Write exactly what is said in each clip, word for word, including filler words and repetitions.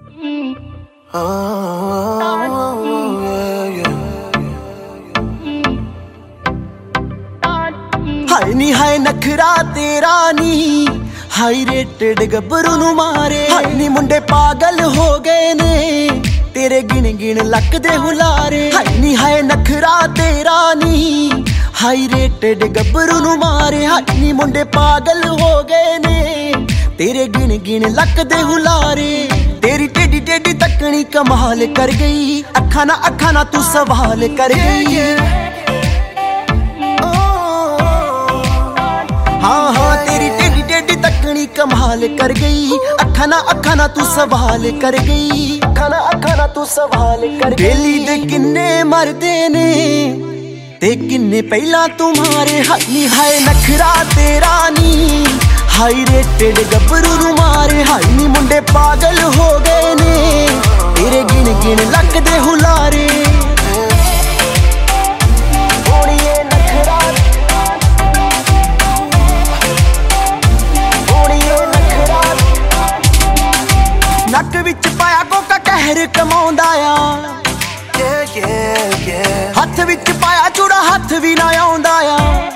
हाय नी हाय नखरा तेरा नी high rated गब्बरू नू मारे। हाय नी मुंडे पागल हो गए ने तेरे गिन गिन लक दे हुलारे। हाय नी हाय नखरा तेरा नी हाई रेटेड गब्बरू नू मारे। हाय नी मुंडे पागल हो गए ने तेरे गिन गिन लक दे हुलारे। तेरी टेडी टेडी तकनी कमाल कर गई, अखा ना अखा ना तू सवाल कर गई। हाँ हाँ तेरी टेडी टेडी तकनी कमाल कर गई, अखा ना अखा ना तू सवाल कर गई। अखा ना अखा ना तू सवाल कर गई। बेली दे किन्ने मरदे ने ते किन्ने पहला तुम्हारे। हाय नी हाय नखरा तेरा नी हाई रेटेड गब्बरू नू मारे। हाय नी मुंडे पागल हो गए ने तेरे गिन गिन लक दे हुलारे। नक विच पाया कोका कहर कमाउंदा आ, हथ विच पाया चूड़ा हथ भी ना आउंदा आ।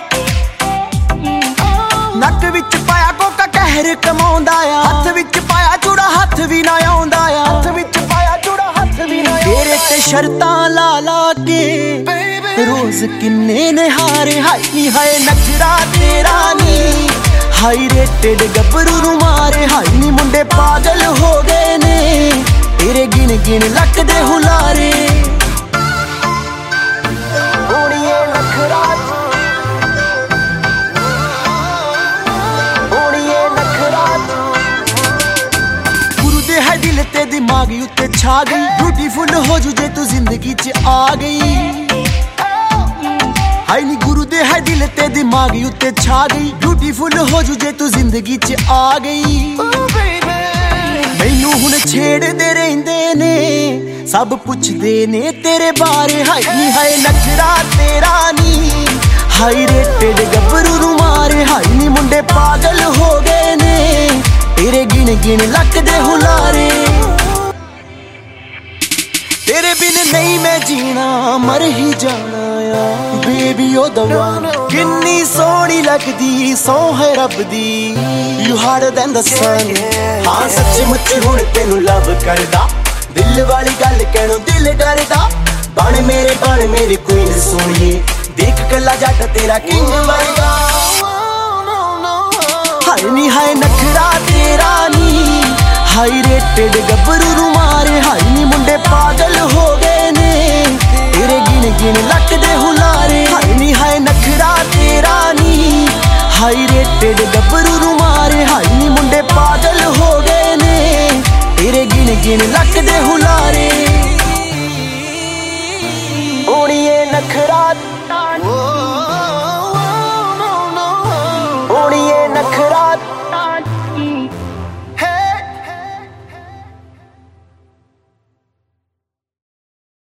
नक विच पाया कोका कहर कमाउंदा आ, हथ विच पाया चूड़ा हथ भी ना आउंदा आ। हथ विच पाया चूड़ा हथ भी ना तेरे ते शर्तां ला ला के रोज किन्ने ने हारे। हाय नी हाय नखरा तेरा नी हाई रेटेड गब्बरू नू मारे। हाय नी मुंडे पागल हो गए ने तेरे गिन गिन लक दे हुलारे। गुरु दे है दिल ते दिमाग उत्ते छा गई, ब्यूटीफुल हो जू जे तू जिंदगी च आ गई। हाय नी गुरु दे है दिल ते दिमाग उत्ते छा गई, ब्यूटीफुल हो जू जे तू जिंदगी च आ गई। मैनू हुण छेड़दे रहिंदे ने सब पुछदे ने तेरे बारे। हाय नी हाय नखरा तेरा नी हाई रेटेड गब्बरू नू मारे। हाय नी मुंडे पागल हो गए ने तेरे गिन गिन लक दे हुलारे। तेरे बिन नहीं मैं जीना मर ही जाना आ बेबी ओ दवा। किन्नी सोहनी लगदी सौ है रब दी, you harder than the sun. हाँ सच्ची मुच्ची हुण तेनू लव करदा, दिल वाली गल कहणों दिल डरदा। बन मेरे बन मेरी क्वीन सोहणीए, देख कला जट तेरा किंग वर्गा। हाय नी हाय नखरा तेरा नी हाई रेटेड गब्बरू नू मारे। हाय नी मुंडे पागल हो गए ने तेरे गिन गिन लक दे हुलारे। हाय नी हाय नखरा तेरा नी हाई रेटेड गब्बरू नू मारे। हाय नी मुंडे पागल हो गए ने तेरे गिन गिन लक दे हुलारे। ओणीए नखरा